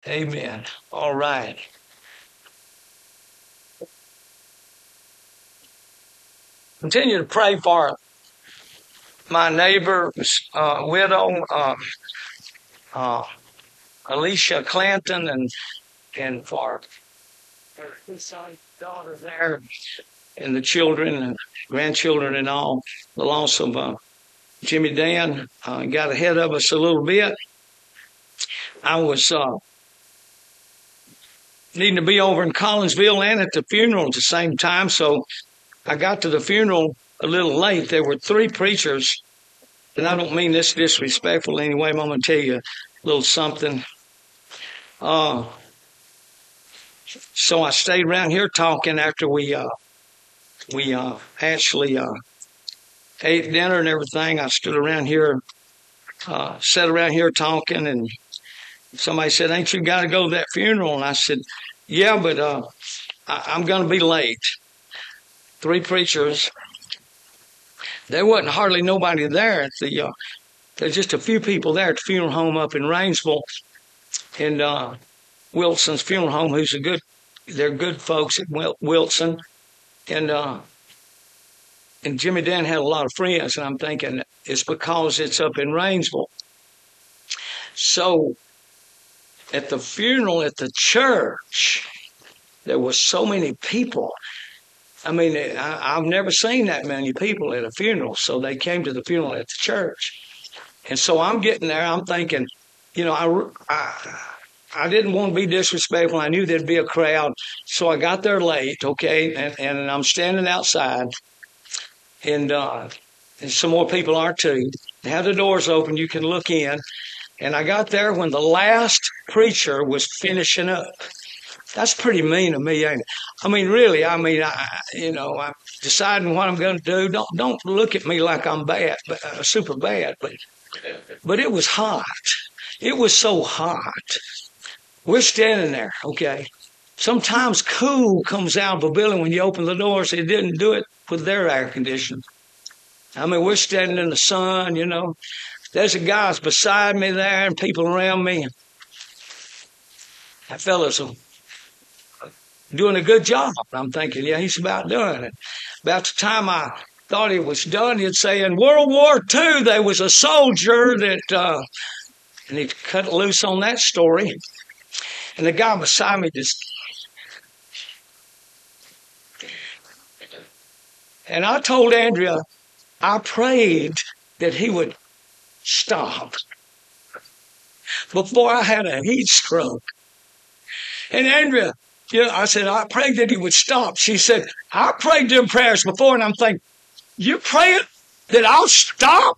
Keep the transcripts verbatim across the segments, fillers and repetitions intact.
Amen. All right. Continue to pray for my neighbor's uh, widow, uh, uh, Alicia Clanton, and and for her son, daughter there, and the children and grandchildren and all. The loss of uh, Jimmy Dan uh, got ahead of us a little bit. I was uh, needing to be over in Collinsville and at the funeral at the same time, so I got to the funeral a little late. There were three preachers, and I don't mean this disrespectful anyway. I'm going to tell you a little something. Uh, so I stayed around here talking after we uh, we uh, actually uh, ate dinner and everything. I stood around here, uh, sat around here talking, and somebody said, "Ain't you got to go to that funeral?" And I said, "Yeah, but uh, I- I'm going to be late." Three preachers. There wasn't hardly nobody there at the. Uh, there's just a few people there at the funeral home up in Rainsville, and uh, Wilson's funeral home. Who's a good? They're good folks at Wil- Wilson, and uh, and Jimmy Dan had a lot of friends, and I'm thinking it's because it's up in Rainsville. So at the funeral at the church, there was so many people. I mean, I, I've never seen that many people at a funeral. So they came to the funeral at the church. And so I'm getting there. I'm thinking, you know, I, I, I didn't want to be disrespectful. I knew there'd be a crowd. So I got there late, okay, and, and I'm standing outside. And, uh, and some more people are too. They have the doors open. You can look in. And I got there when the last preacher was finishing up. That's pretty mean of me, ain't it? I mean, really, I mean, I, you know, I'm deciding what I'm going to do. Don't don't look at me like I'm bad, but, uh, super bad. But but it was hot. It was so hot. We're standing there, okay. Sometimes cool comes out of a building when you open the doors. It didn't do it with their air conditioning. I mean, we're standing in the sun, you know. There's a guys beside me there and people around me. That fella's a doing a good job. I'm thinking, yeah, he's about done it. About the time I thought he was done, he'd say, in World War Two, there was a soldier that, uh, and he'd cut loose on that story. And the guy beside me just, and I told Andrea, I prayed that he would stop before I had a heat stroke. And Andrea, you know, I said, I prayed that he would stop. She said, I prayed them prayers before, and I'm thinking, you praying that I'll stop?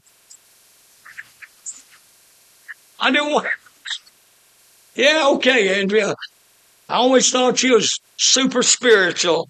I didn't want. Yeah, okay, Andrea. I always thought you was super spiritual.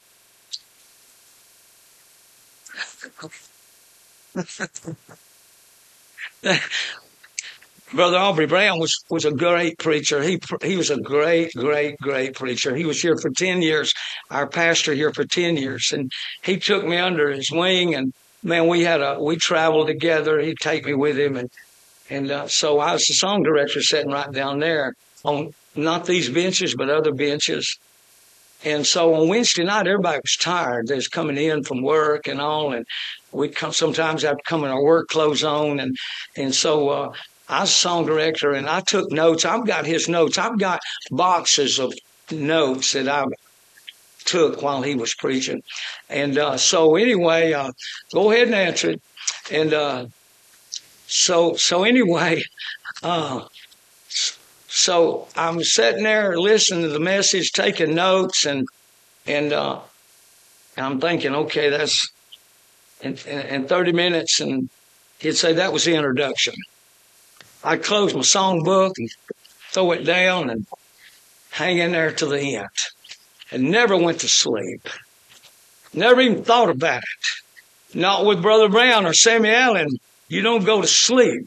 Brother Aubrey Brown was, was a great preacher. He he was a great, great, great preacher. He was here for ten years, our pastor here for ten years. And he took me under his wing. And, man, we had a we traveled together. He'd take me with him. And, and uh, so I was the song director sitting right down there on not these benches, but other benches. And so on Wednesday night, everybody was tired. They was coming in from work and all. And we'd come, sometimes have to come in our work clothes on. And, and so, uh, I was a song director, and I took notes. I've got his notes. I've got boxes of notes that I took while he was preaching. And uh, so anyway, uh, go ahead and answer it. And uh, so so anyway, uh, so I'm sitting there listening to the message, taking notes, and and uh, I'm thinking, okay, that's in, in, in thirty minutes, and he'd say that was the introduction. I'd close my songbook and throw it down and hang in there to the end. And never went to sleep. Never even thought about it. Not with Brother Brown or Sammy Allen. You don't go to sleep.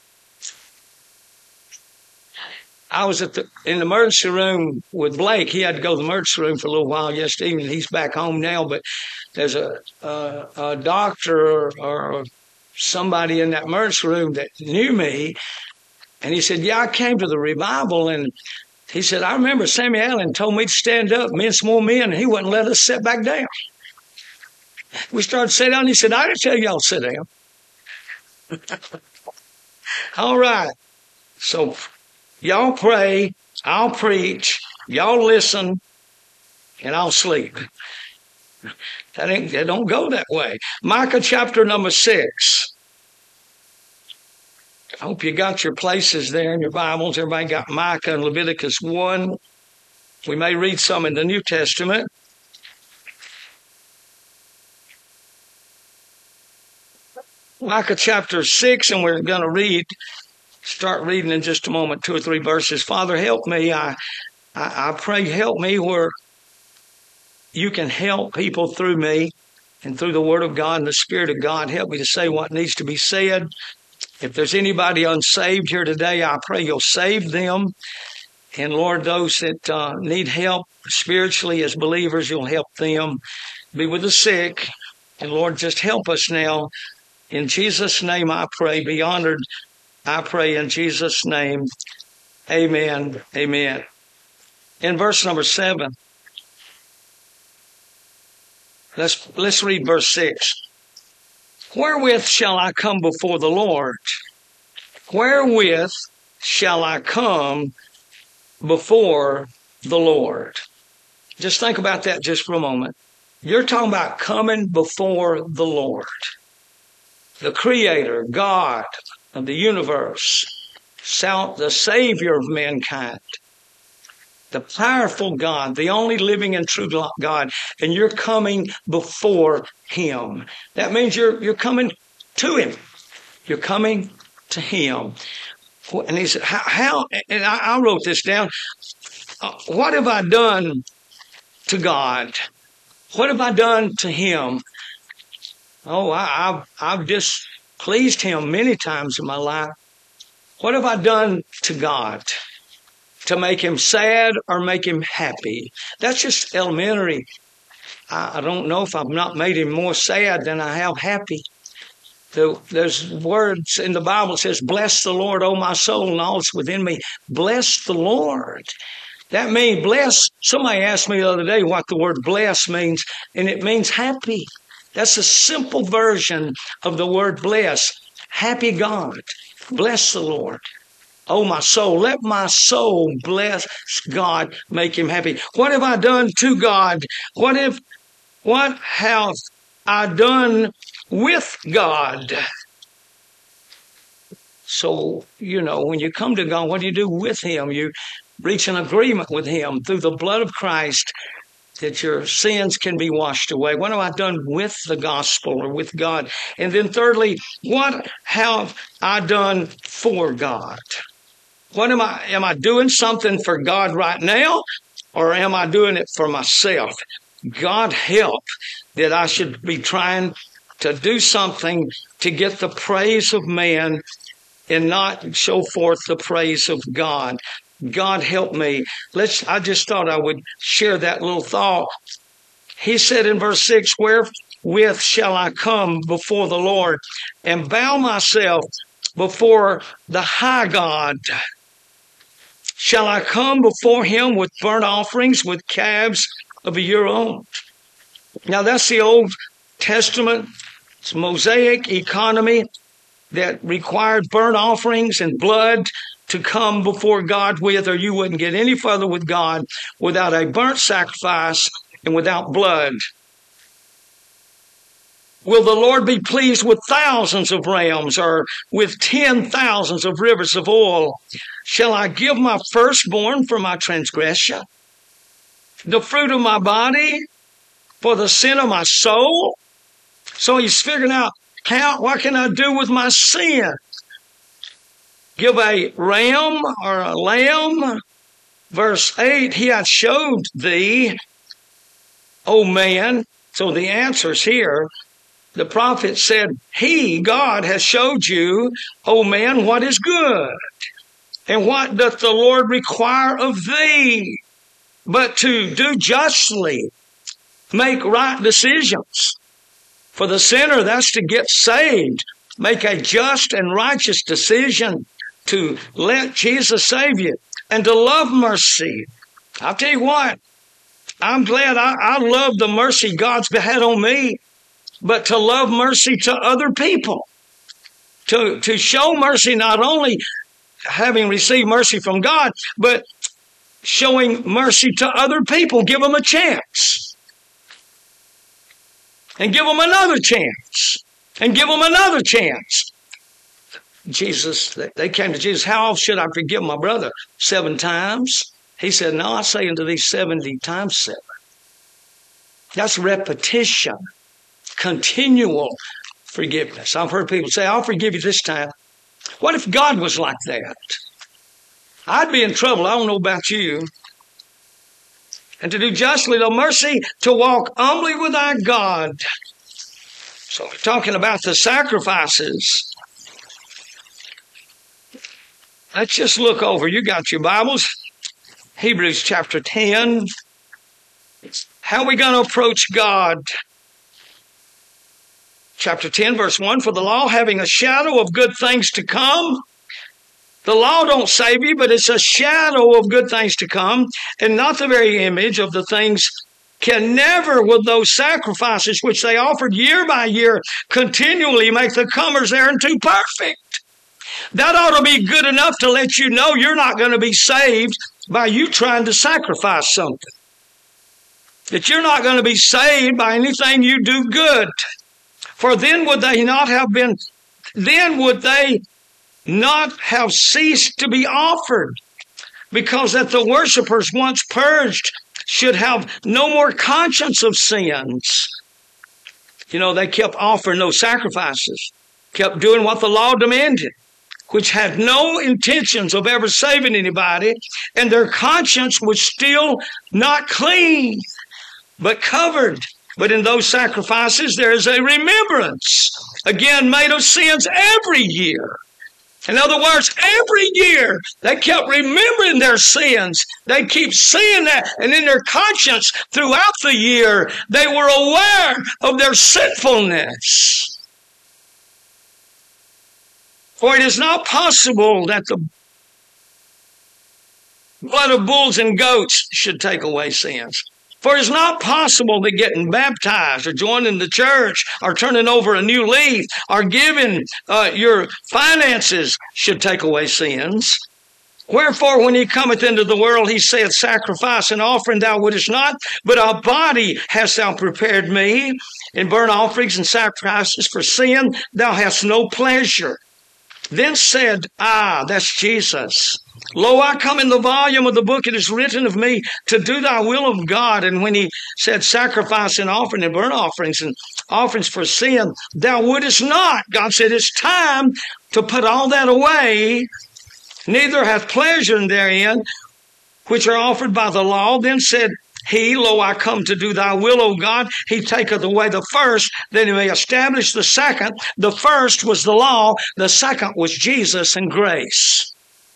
I was at the in the emergency room with Blake. He had to go to the emergency room for a little while yesterday evening. He's back home now, but there's a, a, a doctor or, or somebody in that emergency room that knew me. And he said, yeah, I came to the revival, and He said, I remember Sammy Allen told me to stand up, men, more men, and he wouldn't let us sit back down. We started sitting down, and he said, I didn't tell y'all to sit down. All right. So y'all pray, I'll preach, y'all listen, and I'll sleep. That ain't, that don't go that way. Micah chapter number six. I hope you got your places there in your Bibles. Everybody got Micah and Leviticus one. We may read some in the New Testament. Micah chapter six, and we're going to read, start reading in just a moment, two or three verses. Father, help me. I, I, I pray, help me where you can help people through me and through the Word of God and the Spirit of God. Help me to say what needs to be said. If there's anybody unsaved here today, I pray you'll save them. And Lord, those that uh, need help spiritually as believers, you'll help them. Be with the sick. And Lord, just help us now. In Jesus' name I pray. Be honored. I pray in Jesus' name. Amen. Amen. In verse number seven, let's, let's read verse six. Wherewith shall I come before the Lord? Wherewith shall I come before the Lord? Just think about that just for a moment. You're talking about coming before the Lord, the Creator, God of the universe, the Savior of mankind, the powerful God, the only living and true God, and you're coming before Him. That means you're you're coming to Him. You're coming to Him. And he said, how, how and I, I wrote this down, uh, what have I done to God? What have I done to Him? Oh, I, I've, I've displeased Him many times in my life. What have I done to God to make Him sad or make Him happy? That's just elementary. I, I don't know if I've not made Him more sad than I have happy. The, there's words in the Bible that says, bless the Lord, O my soul, and all that's within me. Bless the Lord. That means bless. Somebody asked me the other day what the word bless means, and it means happy. That's a simple version of the word bless. Happy God. Bless the Lord. Oh, my soul. Let my soul bless God. Make Him happy. What have I done to God? What if, what have I done with God? So, you know, when you come to God, what do you do with Him? You reach an agreement with Him through the blood of Christ that your sins can be washed away. What have I done with the gospel or with God? And then thirdly, what have I done for God? What am I, am I doing something for God right now, or am I doing it for myself? God help that I should be trying to do something to get the praise of man and not show forth the praise of God. God help me. Let's, I just thought I would share that little thought. He said in verse six, wherewith shall I come before the Lord and bow myself before the high God? Shall I come before Him with burnt offerings, with calves of a year old? Now that's the Old Testament. It's Mosaic economy that required burnt offerings and blood to come before God with, or you wouldn't get any further with God without a burnt sacrifice and without blood. Will the Lord be pleased with thousands of rams or with ten thousands of rivers of oil? Shall I give my firstborn for my transgression, the fruit of my body for the sin of my soul? So he's figuring out, how, what can I do with my sin? Give a ram or a lamb. Verse eight, He hath showed thee, O man. So the answer's here. The prophet said, He, God, has showed you, O man, what is good. And what doth the Lord require of thee? But to do justly, make right decisions. For the sinner, that's to get saved. Make a just and righteous decision to let Jesus save you. and to love mercy. I'll tell you what, I'm glad I, I love the mercy God's had on me, but to love mercy to other people, to, to show mercy, not only having received mercy from God, but showing mercy to other people. Give them a chance. And give them another chance. And give them another chance. Jesus, they came to Jesus, how often should I forgive my brother? Seven times? He said, no, I say unto thee seventy times seven. That's repetition. Continual forgiveness. I've heard people say, I'll forgive you this time. What if God was like that? I'd be in trouble. I don't know about you. And to do justly, the mercy, to walk humbly with our God. So we're talking about the sacrifices. Let's just look over. You got your Bibles. Hebrews chapter ten. How are we going to approach God? Chapter ten, verse one, for the law having a shadow of good things to come. The law don't save you, but it's a shadow of good things to come, and not the very image of the things, can never, with those sacrifices which they offered year by year, continually make the comers thereunto perfect. That ought to be good enough to let you know you're not going to be saved by you trying to sacrifice something. That you're not going to be saved by anything you do good. For then would they not have been, then would they not have ceased to be offered, because that the worshipers once purged should have no more conscience of sins. You know, they kept offering those sacrifices, kept doing what the law demanded, which had no intentions of ever saving anybody, and their conscience was still not clean, but covered. But in those sacrifices, there is a remembrance, again, made of sins every year. In other words, every year they kept remembering their sins. They keep seeing that. And in their conscience throughout the year, they were aware of their sinfulness. For it is not possible that the blood of bulls and goats should take away sins. For it's not possible that getting baptized or joining the church or turning over a new leaf or giving uh, your finances should take away sins. Wherefore, when he cometh into the world, he saith, sacrifice and offering thou wouldest not, but a body hast thou prepared me. In burnt offerings and sacrifices for sin thou hast no pleasure. Then said I, that's Jesus, lo, I come in the volume of the book, it is written of me to do thy will of God. And when he said sacrifice and offering and burnt offerings and offerings for sin, thou wouldest not. God said it's time to put all that away. Neither hath pleasure therein, which are offered by the law. Then said he, lo, I come to do thy will, O God. He taketh away the first, that he may establish the second. The first was the law. The second was Jesus and grace.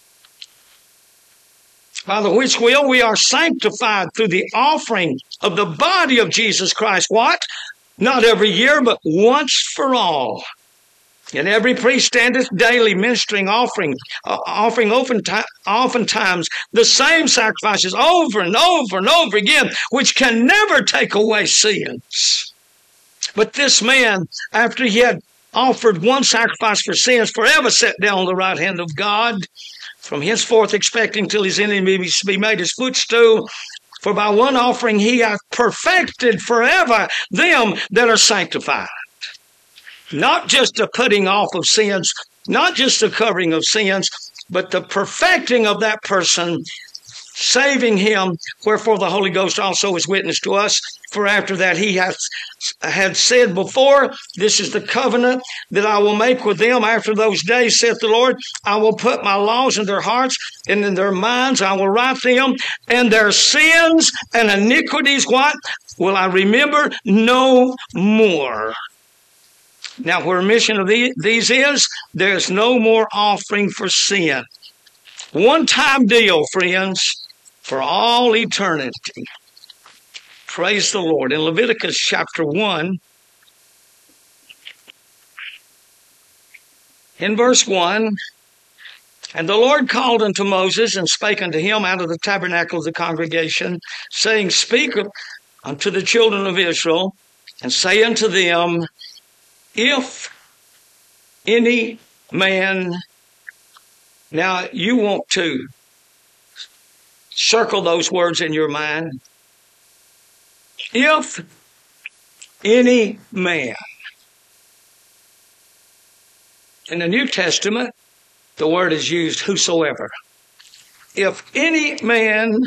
By the which will we are sanctified through the offering of the body of Jesus Christ. What? Not every year, but once for all. And every priest standeth daily ministering, offering, uh, offering oftentimes the same sacrifices over and over and over again, which can never take away sins. But this man, after he had offered one sacrifice for sins, forever sat down on the right hand of God, from henceforth expecting till his enemies be made his footstool. For by one offering he hath perfected forever them that are sanctified. Not just the putting off of sins, not just the covering of sins, but the perfecting of that person, saving him. Wherefore the Holy Ghost also is witness to us. For after that he hath had said before, this is the covenant that I will make with them after those days, saith the Lord. I will put my laws in their hearts, and in their minds I will write them, and their sins and iniquities, what? Will I remember no more. Now, where remission of these is, there's no more offering for sin. One-time deal, friends, for all eternity. Praise the Lord. In Leviticus chapter one, in verse one, And the Lord called unto Moses and spake unto him out of the tabernacle of the congregation, saying, Speak unto the children of Israel, and say unto them, if any man, now you want to circle those words in your mind. If any man. In the New Testament, the word is used whosoever. If any man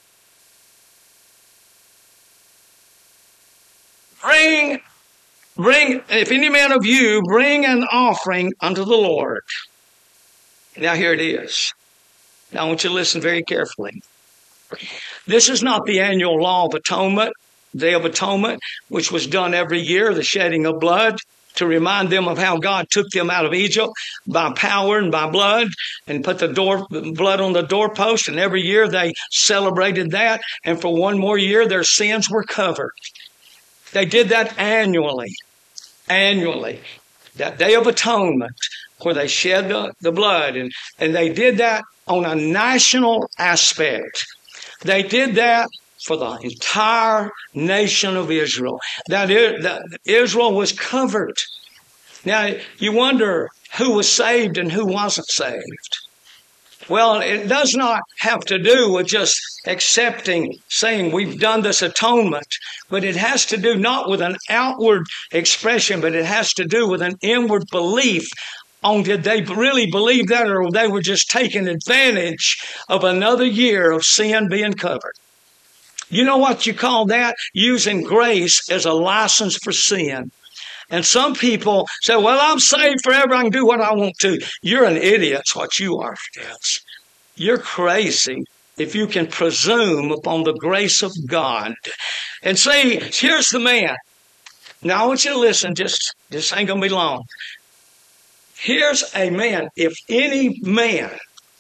bring, bring, if any man of you bring an offering unto the Lord. Now here it is. Now I want you to listen very carefully. This is not the annual law of atonement, Day of Atonement, which was done every year, the shedding of blood, to remind them of how God took them out of Egypt by power and by blood, and put the door blood on the doorpost. And every year they celebrated that. And for one more year, their sins were covered. They did that annually, annually, that Day of Atonement, where they shed the, the blood. And, and they did that on a national aspect. They did that for the entire nation of Israel. That, is, that Israel was covered. Now, you wonder who was saved and who wasn't saved. Well, it does not have to do with just accepting, saying we've done this atonement, but it has to do not with an outward expression, but it has to do with an inward belief on did they really believe that, or they were just taking advantage of another year of sin being covered. You know what you call that? Using grace as a license for sin. And some people say, well, I'm saved forever. I can do what I want to. You're an idiot. That's what you are, friends. You're crazy if you can presume upon the grace of God. And see, here's the man. Now, I want you to listen. Just, this ain't going to be long. Here's a man. If any man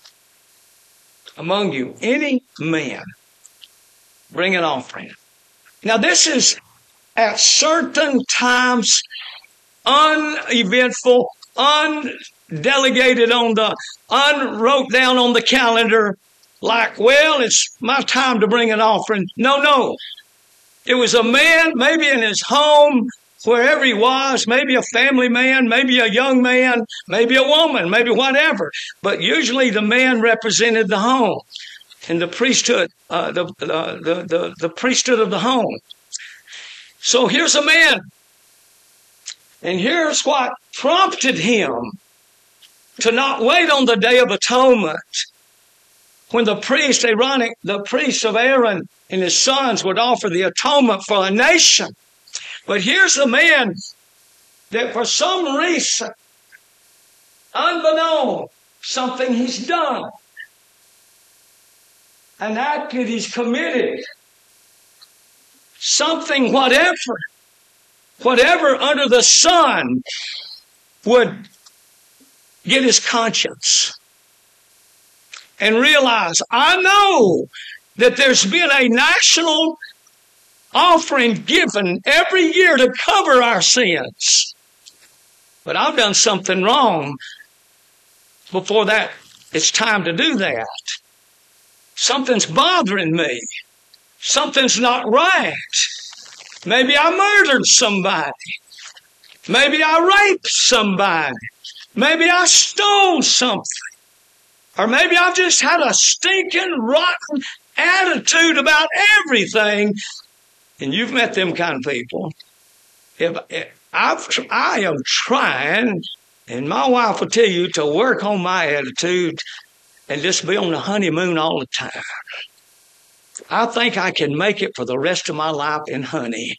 among you, any man, bring an offering. Now, this is at certain times uneventful, undelegated on the, unwrote down on the calendar, like, well, it's my time to bring an offering. No, no. It was a man, maybe in his home, wherever he was, maybe a family man, maybe a young man, maybe a woman, maybe whatever. But usually the man represented the home and the priesthood, uh, the, uh, the, the, the priesthood of the home. So here's a man. And here's what prompted him to not wait on the Day of Atonement, when the priest, Aaronic, the priest of Aaron and his sons would offer the atonement for a nation. But here's the man that for some reason, unbeknown, something he's done, an act that he's committed, something, whatever, whatever under the sun would get his conscience and realize, I know that there's been a national offering given every year to cover our sins. But I've done something wrong before that it's time to do that. Something's bothering me. Something's not right. Maybe I murdered somebody. Maybe I raped somebody. Maybe I stole something. Or maybe I've just had a stinking, rotten attitude about everything. And you've met them kind of people. If, if I've, I am trying, and my wife will tell you, to work on my attitude and just be on the honeymoon all the time. I think I can make it for the rest of my life in honey.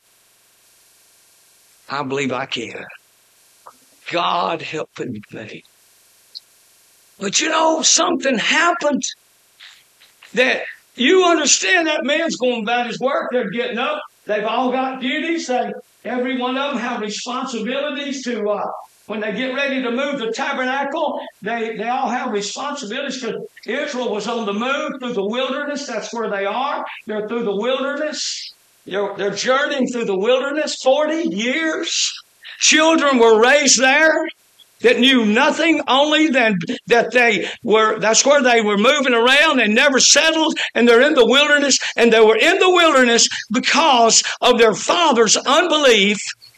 I believe I can. God help me. But you know, something happened that you understand. That man's going about his work. They're getting up. They've all got duties. They, every one of them have responsibilities to, uh, when they get ready to move the tabernacle, they, they all have responsibilities, because Israel was on the move through the wilderness. That's where they are. They're through the wilderness. They're, they're journeying through the wilderness forty years. Children were raised there. that knew nothing only than that they were, that's where they were moving around and never settled, and they're in the wilderness, and they were in the wilderness because of their father's unbelief.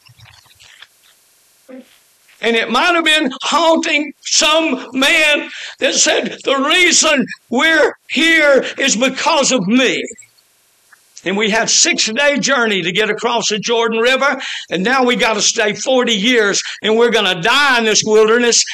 And it might have been haunting some man that said, the reason we're here is because of me. And we had a six-day journey to get across the Jordan River, and now we got to stay forty years, and we're going to die in this wilderness.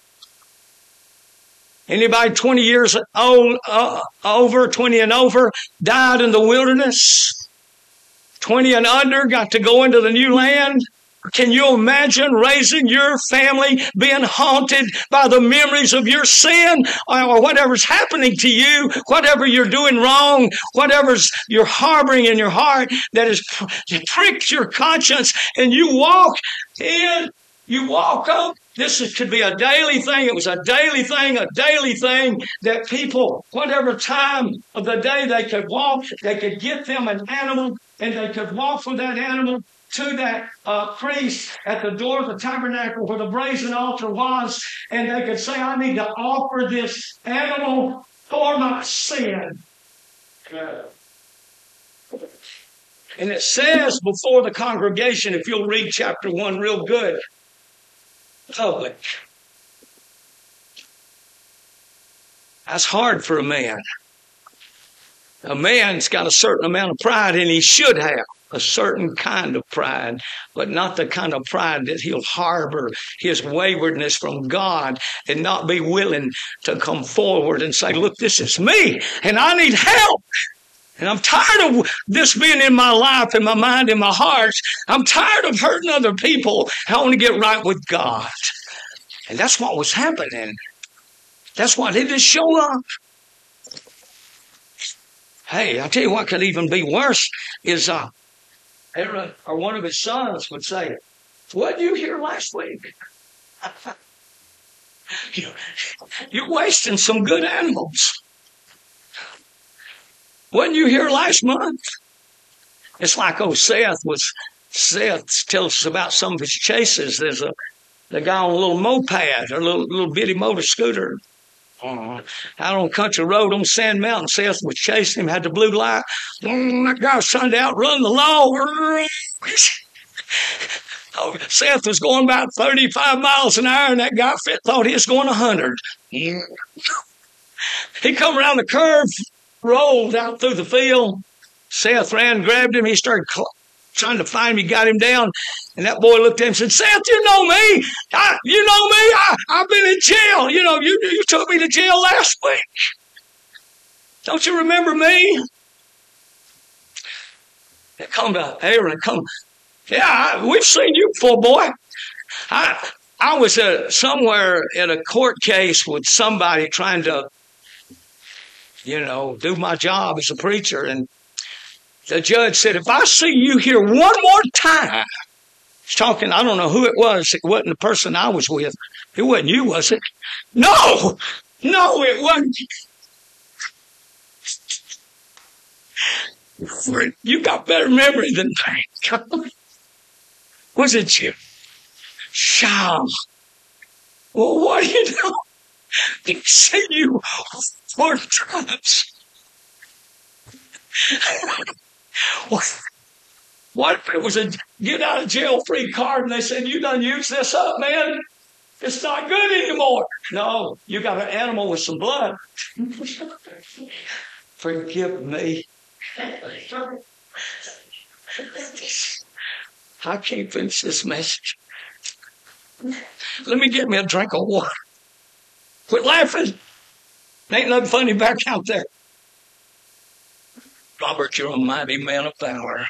Anybody twenty years old, uh, over, twenty and over, died in the wilderness? twenty and under got to go into the new land? Can you imagine raising your family being haunted by the memories of your sin or whatever's happening to you, whatever you're doing wrong, whatever's you're harboring in your heart that has pricked your conscience, and you walk in, you walk up. This is, could be a daily thing. It was a daily thing, a daily thing that people, whatever time of the day they could walk, they could get them an animal, and they could walk with that animal to that uh, priest at the door of the tabernacle where the brazen altar was, and they could say, I need to offer this animal for my sin. And it says before the congregation, if you'll read chapter one real good, public. That's hard for a man. A man's got a certain amount of pride, and he should have a certain kind of pride, but not the kind of pride that he'll harbor his waywardness from God and not be willing to come forward and say, look, this is me, and I need help. And I'm tired of this being in my life, in my mind, in my heart. I'm tired of hurting other people. I want to get right with God. And that's what was happening. That's why they just show up. Hey, I'll tell you what could even be worse is uh, Aaron or one of his sons would say, what did you hear last week? you, you're wasting some good animals. Wasn't you here last month? It's like old Seth was, Seth tells us about some of his chases. There's a, the guy on a little moped or a little, little bitty motor scooter. Uh, out on Country Road on Sand Mountain, Seth was chasing him, had the blue light. Mm, that guy was trying to outrun the law. Oh, Seth was going about thirty-five miles an hour, and that guy thought he was going one hundred. He come around the curve, rolled out through the field. Seth ran, grabbed him. He started cl- trying to find him. He got him down. And that boy looked at him and said, Seth, you know me. I, you know me. I, I've been in jail. You know, you, you took me to jail last week. Don't you remember me? Come to Aaron. Come. Yeah, I, we've seen you before, boy. I I was uh, somewhere in a court case with somebody trying to, you know, do my job as a preacher. And the judge said, if I see you here one more time, he's talking, I don't know who it was. It wasn't the person I was with. It wasn't you, was it? No, no, it wasn't. You got better memory than me. Was it you? Sham. Well, what do you know? They see you four times. What, what if it was a get out of jail free card and they said, you done used this up, man? It's not good anymore. No, you got an animal with some blood. Forgive me. I can't finish this message. Let me get me a drink of water. Quit laughing. Ain't nothing funny back out there. Robert, you're a mighty man of valor.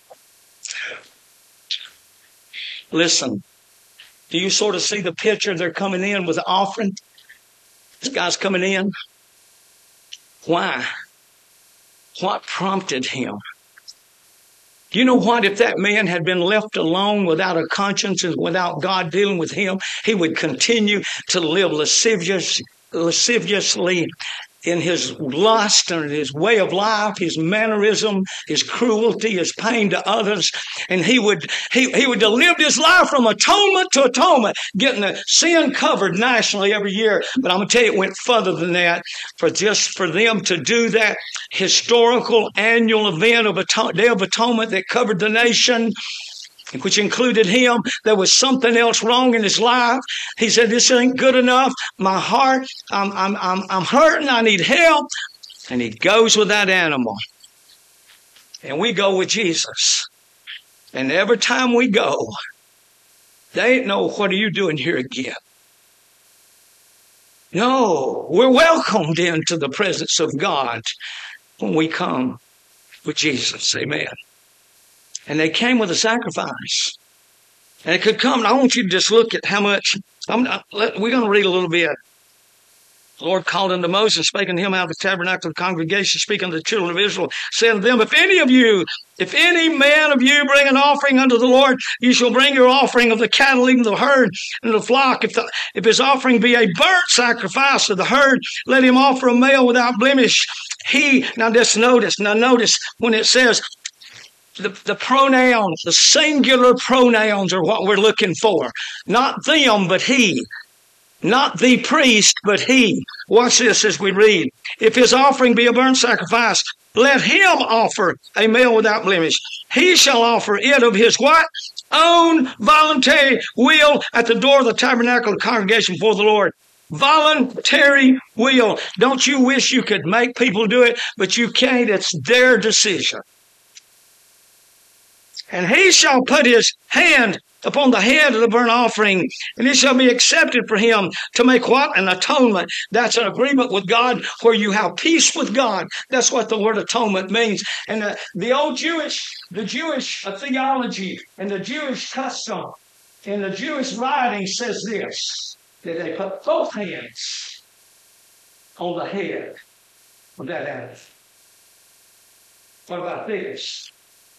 Listen, do you sort of see the picture? They're coming in with the offering. This guy's coming in. Why? What prompted him? Do you know what? If that man had been left alone without a conscience and without God dealing with him, he would continue to live lascivious, lasciviously in his lust and his way of life, his mannerism, his cruelty, his pain to others. And he would, he, he would have lived his life from atonement to atonement, getting the sin covered nationally every year. But I'm going to tell you, it went further than that. For just for them to do that historical annual event of Aton- Day of Atonement that covered the nation, which included him, there was something else wrong in his life. He said, this ain't good enough. My heart, I'm, I'm, I'm, I'm hurting. I need help. And he goes with that animal. And we go with Jesus. And every time we go, they ain't no, what are you doing here again? No, we're welcomed into the presence of God when we come with Jesus. Amen. And they came with a sacrifice. And it could come. And I want you to just look at how much. I'm, let, we're going to read a little bit. The Lord called unto Moses, spake unto him out of the tabernacle of the congregation, speaking unto the children of Israel, said unto them, if any of you, if any man of you bring an offering unto the Lord, you shall bring your offering of the cattle, even the herd, and the flock. If, the, if his offering be a burnt sacrifice of the herd, let him offer a male without blemish. He, now just notice, now notice when it says, The, the pronouns, the singular pronouns are what we're looking for. Not them, but he. Not the priest, but he. Watch this as we read. If his offering be a burnt sacrifice, let him offer a male without blemish. He shall offer it of his what? Own voluntary will at the door of the tabernacle of the congregation before the Lord. Voluntary will. Don't you wish you could make people do it, but you can't. It's their decision. And he shall put his hand upon the head of the burnt offering, and it shall be accepted for him to make what? An atonement. That's an agreement with God where you have peace with God. That's what the word atonement means. And the, the old Jewish, the Jewish theology and the Jewish custom and the Jewish writing says this, that they put both hands on the head of that animal. What about this?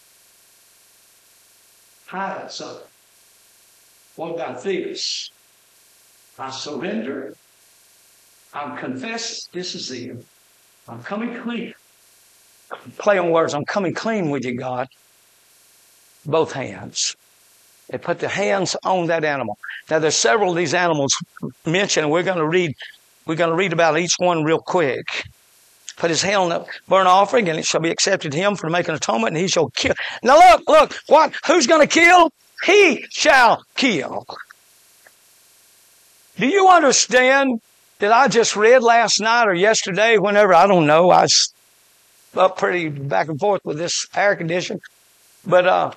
Hide it so. What about this? I surrender. I'm confessing. This is it. I'm coming clean. Play on words. I'm coming clean with you, God. Both hands. They put the hands on that animal. Now, there's several of these animals mentioned, and we're going to read. We're going to read about each one real quick. Put his hand on the burnt offering, and it shall be accepted to him for making atonement, and he shall kill. Now look, look, what? Who's going to kill? He shall kill. Do you understand that I just read last night or yesterday, whenever, I don't know, I was up pretty back and forth with this air condition, but uh,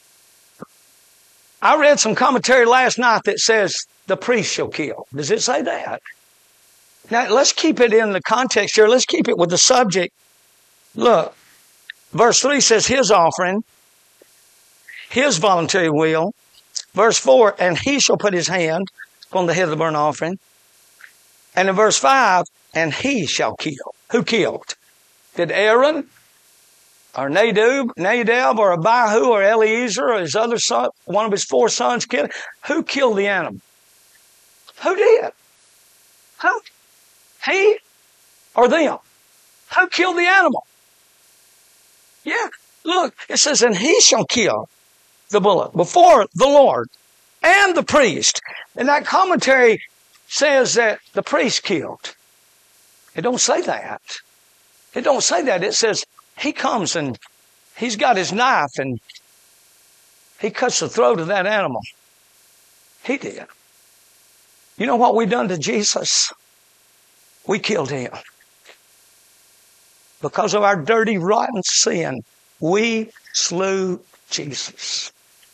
I read some commentary last night that says the priest shall kill. Does it say that? Now, let's keep it in the context here. Let's keep it with the subject. Look, verse three says his offering, his voluntary will. Verse four, and he shall put his hand upon the head of the burnt offering. And in verse five, and he shall kill. Who killed? Did Aaron or Nadab, Nadab or Abihu or Eliezer or his other son, one of his four sons kill? Who killed the animal? Who did? Who? He or them? Who killed the animal? Yeah, look, it says, and he shall kill the bullock before the Lord and the priest. And that commentary says that the priest killed. It don't say that. It don't say that. It says he comes and he's got his knife and he cuts the throat of that animal. He did. You know what we done to Jesus? We killed him. Because of our dirty, rotten sin, we slew Jesus.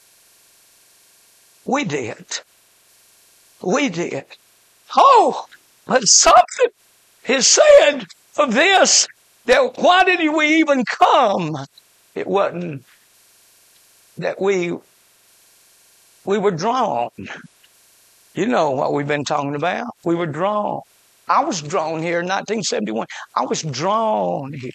We did. We did. Oh, but something is said of this, that why did we even come? It wasn't that we, we were drawn. You know what we've been talking about. We were drawn. I was drawn here in nineteen seventy-one. I was drawn here.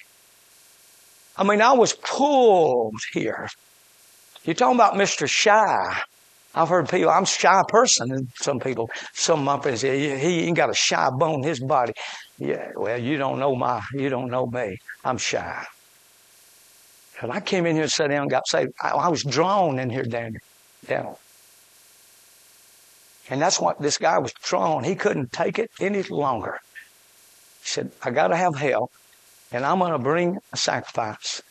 I mean, I was pulled here. You're talking about Mister Shy. I've heard people, I'm a shy person, and some people, some of my friends say, he ain't got a shy bone in his body. Yeah, well, you don't know my, you don't know me. I'm shy. But I came in here and sat down and got saved. I, I was drawn in here, Daniel. Down. And that's what this guy was drawn. He couldn't take it any longer. He said, I got to have help, and I'm going to bring a sacrifice.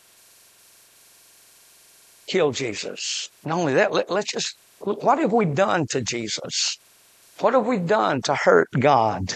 Kill Jesus. Not only that, let, let's just, what have we done to Jesus? What have we done to hurt God?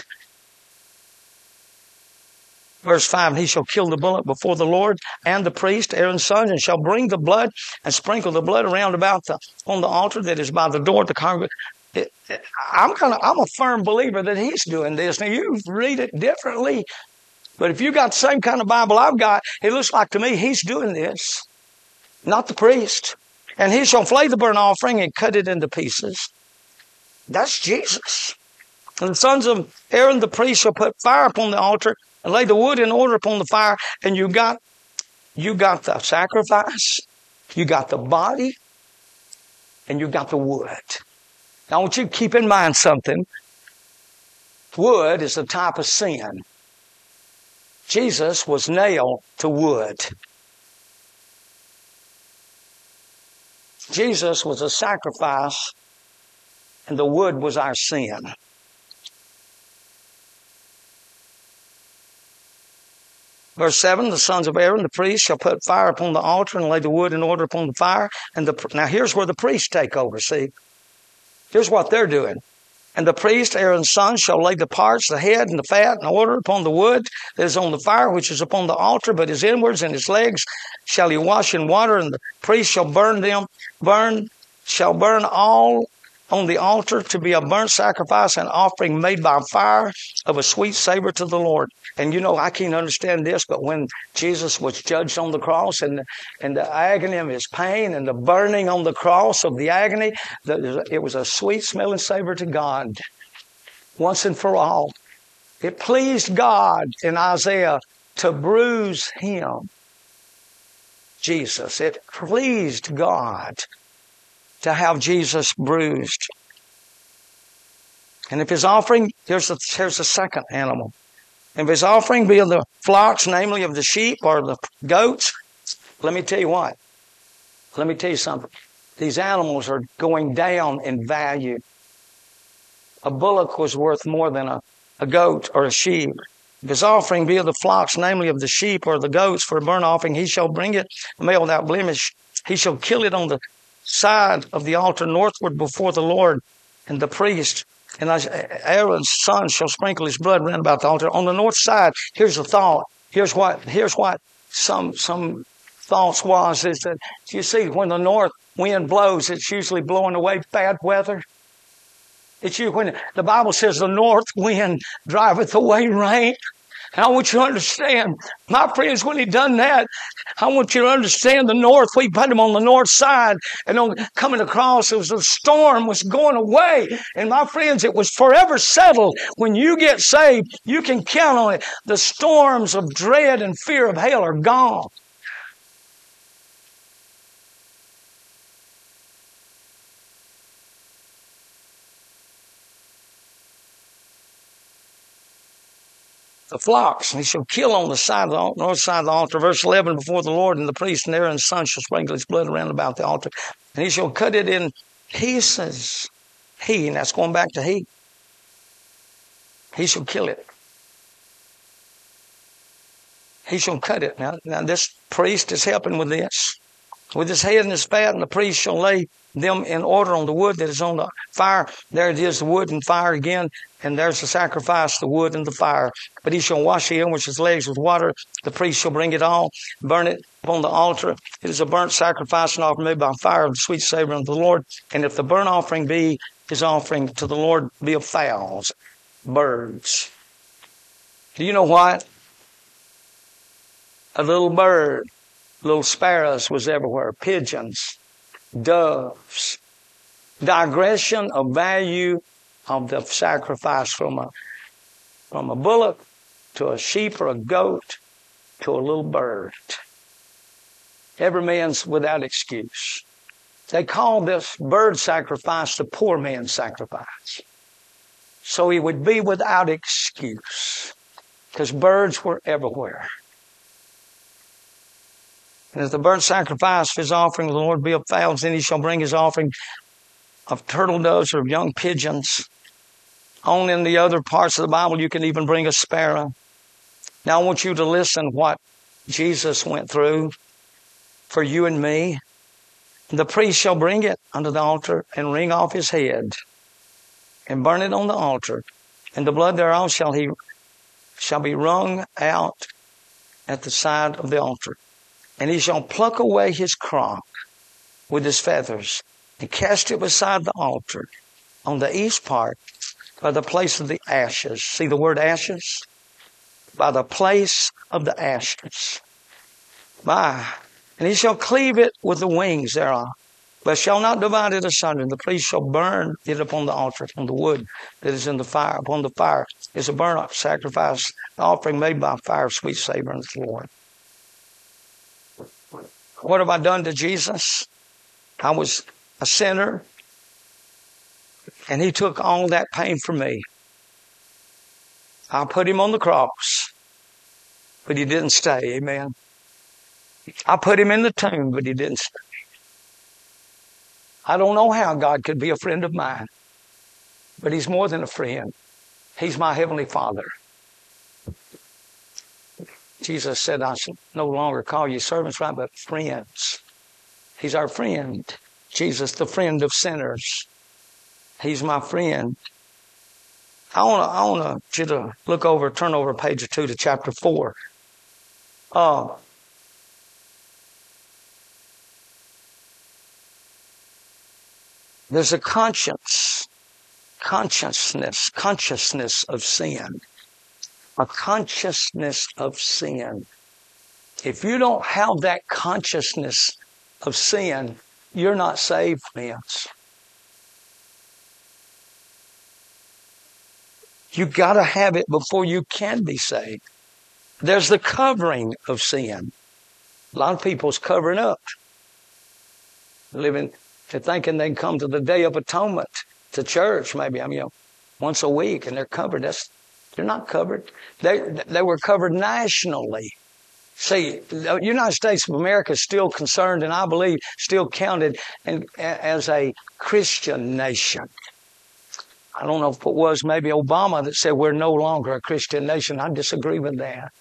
Verse five, he shall kill the bullock before the Lord and the priest, Aaron's son, and shall bring the blood and sprinkle the blood around about the, on the altar that is by the door of the congregation. It, it, I'm kind of, I'm a firm believer that he's doing this. Now you read it differently, but if you got the same kind of Bible I've got, it looks like to me he's doing this, not the priest. And he shall flay the burnt offering and cut it into pieces. That's Jesus. And the sons of Aaron the priest shall put fire upon the altar and lay the wood in order upon the fire. And you got, you got the sacrifice, you got the body, and you got the wood. Now I want you to keep in mind something. Wood is a type of sin. Jesus was nailed to wood. Jesus was a sacrifice, and the wood was our sin. Verse seven, the sons of Aaron, the priest, shall put fire upon the altar and lay the wood in order upon the fire. And the, now here's where the priests take over, see. Here's what they're doing. And the priest, Aaron's son, shall lay the parts, the head and the fat in order upon the wood that is on the fire, which is upon the altar, but his inwards and his legs shall he wash in water, and the priest shall burn them, burn, shall burn all on the altar to be a burnt sacrifice and offering made by fire of a sweet savor to the Lord. And you know, I can't understand this, but when Jesus was judged on the cross and the, and the agony of his pain and the burning on the cross of the agony, the, it was a sweet smelling savor to God once and for all. It pleased God in Isaiah to bruise him, Jesus. It pleased God to have Jesus bruised. And if his offering, here's the, here's the second animal. If his offering be of the flocks, namely of the sheep or the goats, let me tell you what. Let me tell you something. These animals are going down in value. A bullock was worth more than a, a goat or a sheep. If his offering be of the flocks, namely of the sheep or the goats for a burnt offering, he shall bring it, a male without blemish. He shall kill it on the side of the altar northward before the Lord, and the priest and Aaron's son shall sprinkle his blood round about the altar. On the north side, here's the thought. Here's what, here's what some, some thoughts was, is that, you see, when the north wind blows, it's usually blowing away bad weather. It's you, when the Bible says the north wind driveth away rain. And I want you to understand, my friends, when he done that, I want you to understand the north, we put him on the north side, and on coming across, it was the storm was going away. And my friends, it was forever settled. When you get saved, you can count on it. The storms of dread and fear of hell are gone. The flocks, and he shall kill on the side of the north side of the altar. Verse eleven, before the Lord, and the priest and Aaron's son shall sprinkle his blood around about the altar. And he shall cut it in pieces. He, and that's going back to he. He shall kill it. He shall cut it. Now, now this priest is helping with this. With his head and his fat, and the priest shall lay them in order on the wood that is on the fire. There it is, the wood and fire again. And there's the sacrifice, the wood and the fire. But he shall wash the inwards his legs with water. The priest shall bring it all, burn it upon the altar. It is a burnt sacrifice and offering made by fire of the sweet savor unto the Lord. And if the burnt offering be his offering to the Lord, be of fowls, birds. Do you know what? A little bird, little sparrows was everywhere, pigeons, doves. Digression of value of the sacrifice from a, from a bullock to a sheep or a goat to a little bird. Every man's without excuse. They called this bird sacrifice the poor man's sacrifice. So he would be without excuse, because birds were everywhere. And as the bird sacrifice his offering, the Lord be of fowls, then he shall bring his offering of turtle doves or of young pigeons. Only in the other parts of the Bible you can even bring a sparrow. Now I want you to listen what Jesus went through for you and me. The priest shall bring it unto the altar and wring off his head and burn it on the altar. And the blood thereof shall he shall be wrung out at the side of the altar. And he shall pluck away his crop with his feathers and cast it beside the altar on the east part by the place of the ashes. See the word ashes? By the place of the ashes. By. And he shall cleave it with the wings thereof, but shall not divide it asunder. And the priest shall burn it upon the altar, upon the wood that is in the fire. Upon the fire is a burnt sacrifice, the offering made by fire of sweet savor unto the Lord. What have I done to Jesus? I was a sinner, and he took all that pain for me. I put him on the cross, but he didn't stay. Amen. I put him in the tomb, but he didn't stay. I don't know how God could be a friend of mine, but he's more than a friend. He's my heavenly Father. Jesus said, I shall no longer call you servants, right, but friends. He's our friend. Jesus, the friend of sinners. He's my friend. I want to, I want you to look over, turn over page two to chapter four. Uh, there's a conscience, consciousness, consciousness of sin. A consciousness of sin. If you don't have that consciousness of sin, you're not saved, friends. You got to have it before you can be saved. There's the covering of sin. A lot of people's covering up. Living, they're thinking they can come to the Day of Atonement to church, maybe, I mean, you know, once a week, and they're covered. That's, they're not covered. They, they were covered nationally. See, the United States of America is still concerned, and I believe still counted in, as a Christian nation. I don't know if it was maybe Obama that said we're no longer a Christian nation. I disagree with that.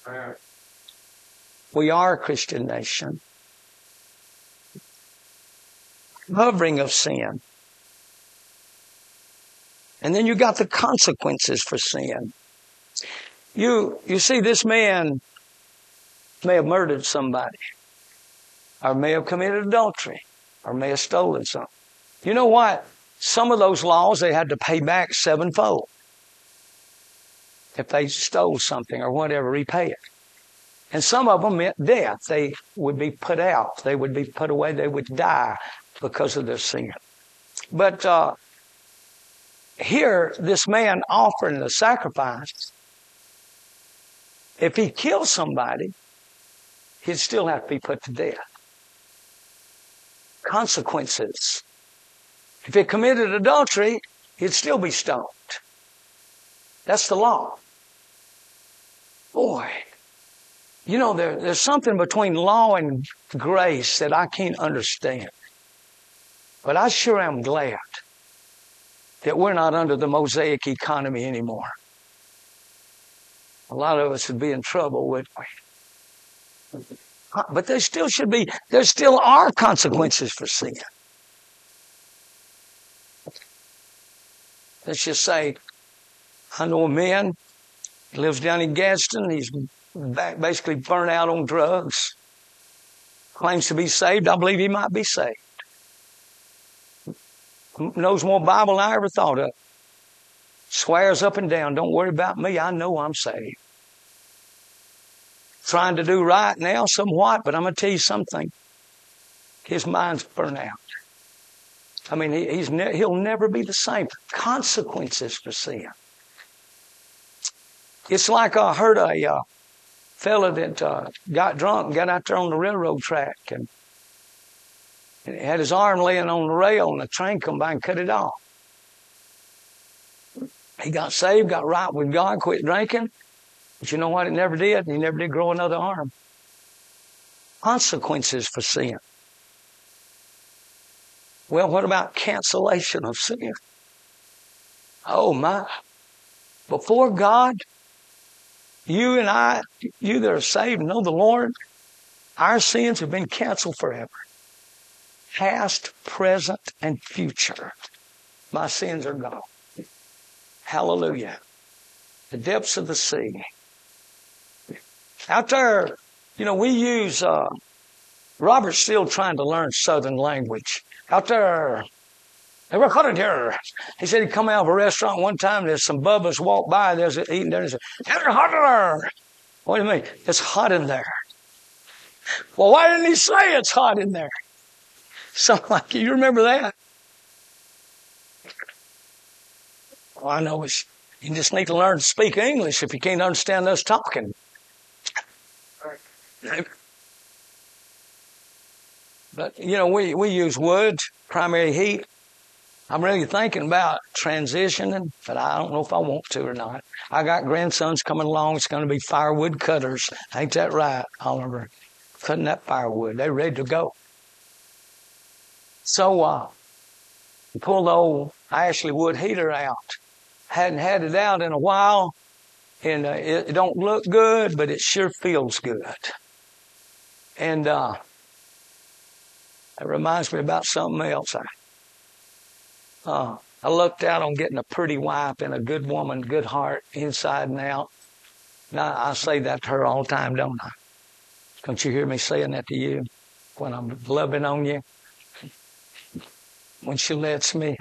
We are a Christian nation. Covering of sin. And then you got the consequences for sin. You, you see, this man may have murdered somebody, or may have committed adultery, or may have stolen something. You know what? Some of those laws they had to pay back sevenfold. If they stole something or whatever, repay it. And some of them meant death. They would be put out. They would be put away. They would die because of their sin. But uh, here, this man offering the sacrifice, if he killed somebody, he'd still have to be put to death. Consequences. If he committed adultery, he'd still be stoned. That's the law. Boy, you know, there, there's something between law and grace that I can't understand. But I sure am glad that we're not under the Mosaic economy anymore. A lot of us would be in trouble, wouldn't we? But there still should be, there still are consequences for sin. Let's just say, I know a man, he lives down in Gadsden, he's back, basically burnt out on drugs, claims to be saved. I believe he might be saved. Knows more Bible than I ever thought of. Swears up and down, don't worry about me, I know I'm saved. Trying to do right now somewhat, but I'm going to tell you something. His mind's burnt out. I mean, he, he's ne- he'll never be the same. Consequences for sin. It's like I heard a uh, fella that uh, got drunk and got out there on the railroad track and And he had his arm laying on the rail, and the train come by and cut it off. He got saved, got right with God, quit drinking. But you know what? It never did. He never did grow another arm. Consequences for sin. Well, what about cancellation of sin? Oh my. Before God, you and I, you that are saved, know the Lord, our sins have been canceled forever. Past, present, and future. My sins are gone. Hallelujah. The depths of the sea. Out there, you know, we use, uh, Robert's still trying to learn Southern language. Out there, they were cutting here. He said he'd come out of a restaurant one time, there's some bubbas walk by, there's a, eating there, and he said, it's hot in there. What do you mean? It's hot in there. Well, why didn't he say it's hot in there? Something like, you remember that? Well, I know it's, you just need to learn to speak English if you can't understand us talking. But, you know, we, we use wood, primary heat. I'm really thinking about transitioning, but I don't know if I want to or not. I got grandsons coming along. It's going to be firewood cutters. Ain't that right, Oliver? Cutting that firewood. They're ready to go. So, uh, we pulled the old Ashley wood heater out. Hadn't had it out in a while, and uh, it, it don't look good, but it sure feels good. And uh, it reminds me about something else. I, uh, I lucked out on getting a pretty wife and a good woman, good heart, inside and out. Now, I say that to her all the time, don't I? Don't you hear me saying that to you when I'm loving on you? When she lets me.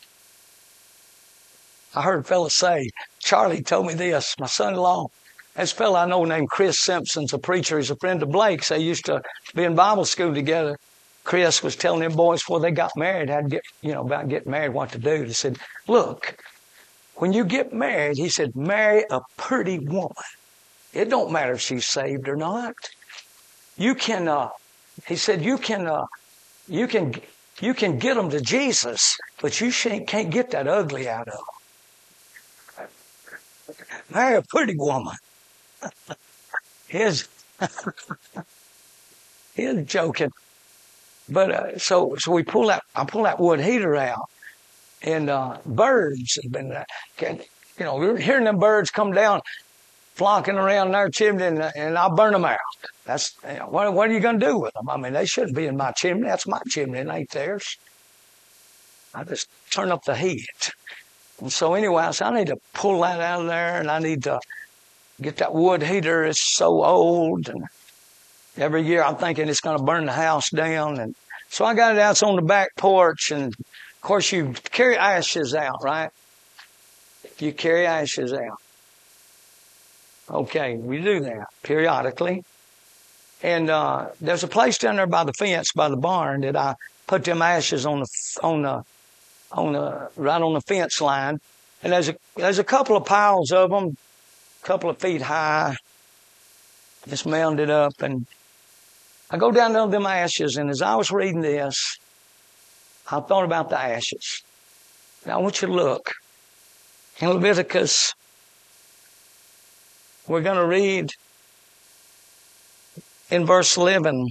I heard a fella say, Charlie told me this, my son-in-law. This fella I know named Chris Simpson's a preacher. He's a friend of Blake's. They used to be in Bible school together. Chris was telling them boys before they got married, had to get, you know, about getting married, what to do. He said, look, when you get married, he said, marry a pretty woman. It don't matter if she's saved or not. You can, uh, he said, you can, uh, you can, you can get them to Jesus, but you can't get that ugly out of them. Marry a pretty woman. He's, he's joking. But, uh, so, so we pull that, I pull that wood heater out, and, uh, birds have been, uh, you know, we're hearing them birds come down, flocking around our chimney, and, and I'll burn them out. That's, you know, what, what are you going to do with them? I mean, they shouldn't be in my chimney. That's my chimney, it ain't theirs. I just turn up the heat. And so anyway, I said, I need to pull that out of there, and I need to get that wood heater. It's so old, and every year I'm thinking it's going to burn the house down. And so I got it out. It's on the back porch, and of course you carry ashes out, right? You carry ashes out. Okay, we do that periodically. And uh, there's a place down there by the fence, by the barn, that I put them ashes on the on the on the right on the fence line. And there's a there's a couple of piles of them, a couple of feet high, just mounded up. And I go down to them ashes, and as I was reading this, I thought about the ashes. Now I want you to look in Leviticus. We're going to read in verse eleven.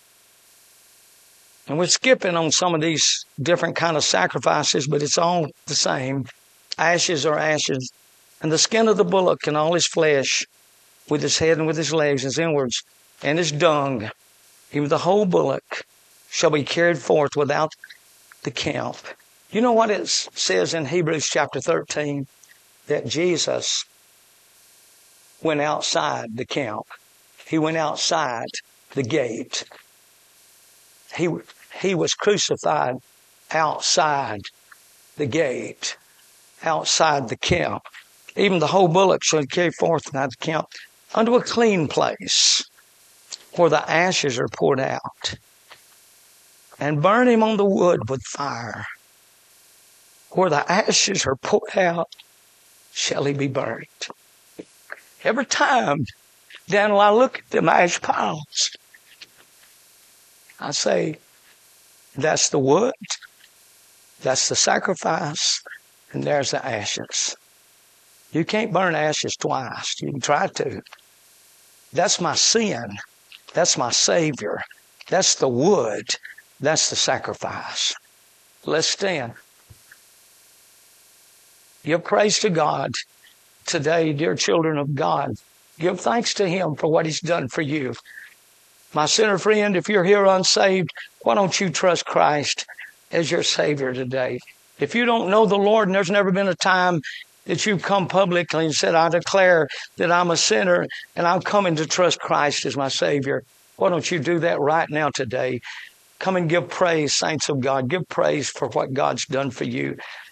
And we're skipping on some of these different kind of sacrifices, but it's all the same. Ashes are ashes. And the skin of the bullock and all his flesh, with his head and with his legs, his inwards, and his dung, even the whole bullock, shall be carried forth without the camp. You know what it says in Hebrews chapter thirteen? That Jesus went outside the camp. He went outside the gate. He, he was crucified outside the gate, outside the camp. Even the whole bullock shall carry forth without the camp unto a clean place where the ashes are poured out, and burn him on the wood with fire. Where the ashes are poured out shall he be burned. Every time, Daniel, I look at them ash piles, I say, That's the wood. That's the sacrifice. And there's the ashes. You can't burn ashes twice. You can try to. That's my sin. That's my Savior. That's the wood. That's the sacrifice. Let's stand. Give praise to God today, dear children of God. Give thanks to Him for what He's done for you. My sinner friend, if you're here unsaved, why don't you trust Christ as your Savior today? If you don't know the Lord, and there's never been a time that you've come publicly and said, I declare that I'm a sinner and I'm coming to trust Christ as my Savior, why don't you do that right now today? Come and give praise, saints of God. Give praise for what God's done for you.